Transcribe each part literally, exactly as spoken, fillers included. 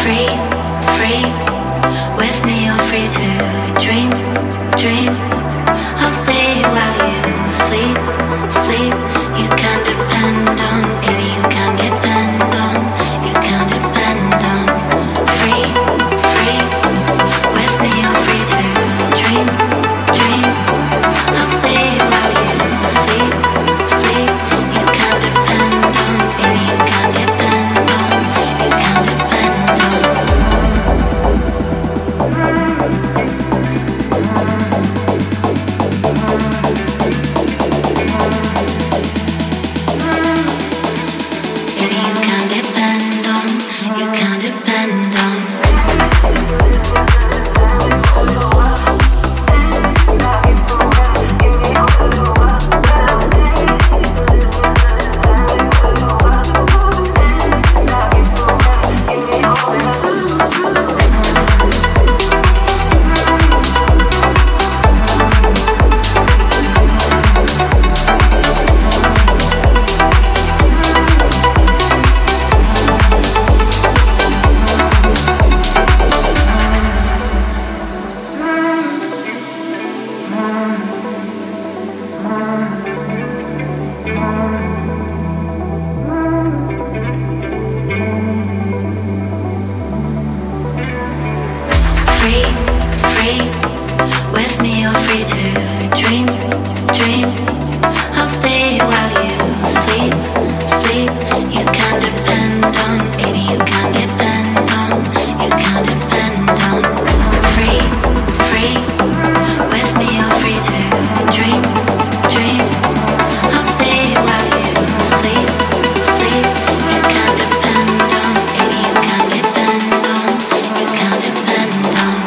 Free, free, with me you're free to dream, dream. I'll stay while you sleep, sleep. You can depend on, baby, you can depend on, you can depend on. Free, free, with me you're free to dream, dream. I'll stay while you sleep, sleep. You can depend on, baby, you can depend on, you can depend on. Baby, you can depend on, you can depend on. Free, free, with me you're free to dream, dream. I'll stay while you sleep, sleep. You can depend on, baby, you can depend on, you can depend on. Free, free, with me you're free to dream, dream. I'll stay while you sleep, sleep. You can depend on, baby, you can depend on, you can depend on.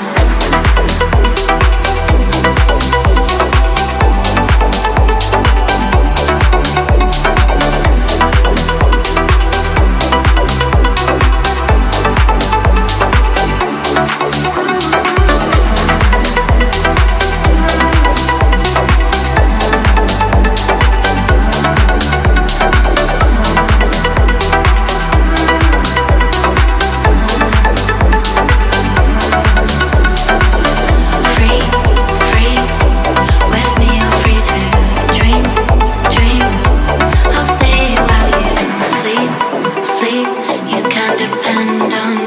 Free, free, with me you're free to dream, dream. I'll stay while you sleep, sleep. You can depend on,